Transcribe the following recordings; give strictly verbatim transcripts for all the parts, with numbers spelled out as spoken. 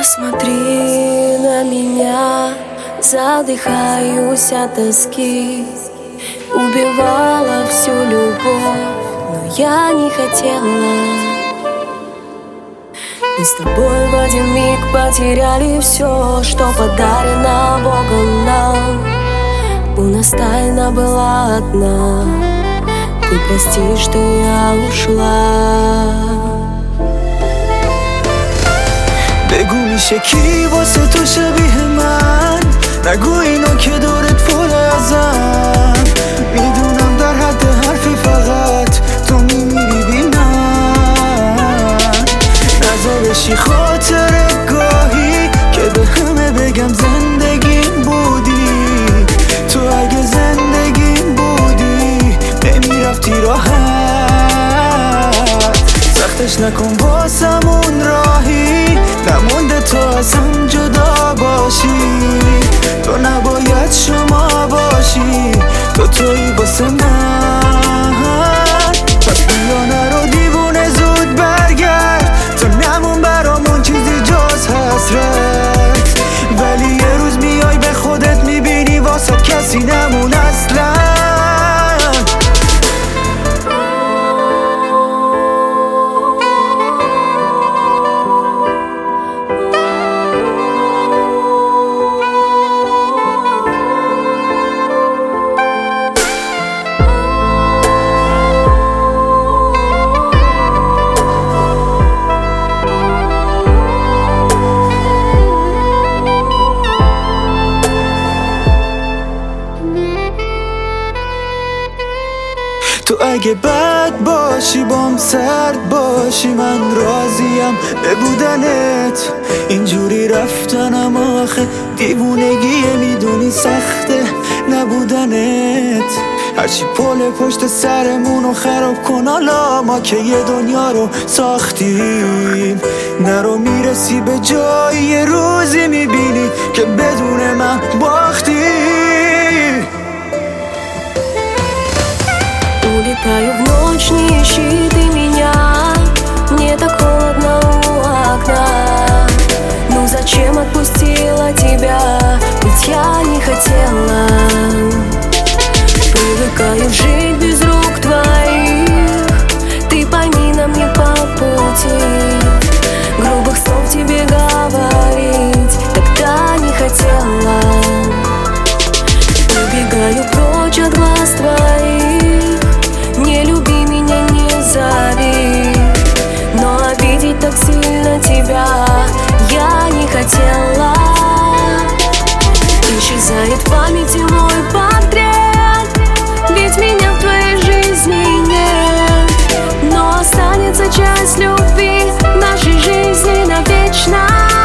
Посмотри на меня, задыхаюсь от тоски. Убивала всю любовь, но я не хотела. Мы с тобой в один миг потеряли все, что подарено Богом нам. У нас тайна была одна. Ты прости, что я ушла. بگو میشه کی واسه تو شبیه من؟ نگو اینو که دورت پر ازم. میدونم در حد حرفی فقط تو میمیری بی من. نزا بشی خاطر گاهی که به همه بگم زندگیم بودی. تو اگه زندگیم بودی نمیرفتی راحت. سختش نکن واسمون راهی، نمونده تو از هم جدا باشی. تو نباید شما باشی، تو تویی واسه من. پس بیا نرو دیوونه زود برگرد، تو نمون برامون چیزی جز حسرت. ولی یه روز میای به خودت میبینی واسه کسی نمون اصلا. تو اگه بد باشی بام سرد باشی، من راضیم به بودنت. اینجوری رفتنم آخه دیوونگیه، میدونی سخته نبودنت. هرچی پل پشت سرمونو خراب کن حالا، ما که یه دنیا رو ساختیم. نرو میرسی به جایی، یه روزی میبینی که بدون من باختی. Улетаю в ночь, не ищи ты меня. Мне так холодно у окна. Ну зачем отпустила тебя? Ведь я не хотела. Привыкаю жить без рук твоих. Ты пойми, нам не по пути. Грубых слов тебе говорить тогда не хотела. Убегаю прочь от глаз твоих. Не люби меня, не зови. Но обидеть так сильно тебя я не хотела. Исчезает в памяти мой портрет, ведь меня в твоей жизни нет. Но останется часть любви нашей жизни навечно.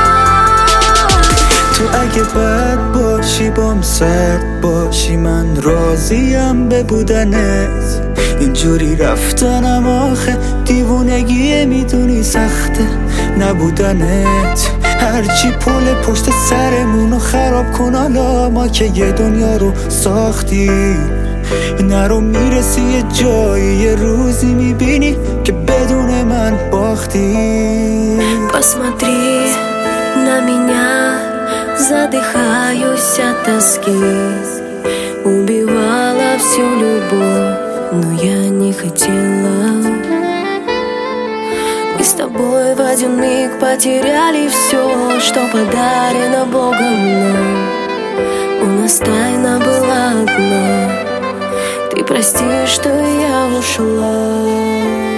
تو اگه بد باشی بام سرد باشی، من راضیم به بودنت. اینجوری رفتنم آخه دیوونگیه، میدونی سخته نبودنت. هرچی پل پشت سرمونو خراب کن حالا، ما که یه دنیا رو ساختیم. نرو میرسی یه جایی، یه روزی میبینی که بدون من باختی. Посмотри на меня, задыхаюсь от тоски. Убивала всю любовь, но я не хотела. Мы с тобой в один миг потеряли все, что подарено Богом нам. У нас тайна была одна. Ты прости, что я ушла.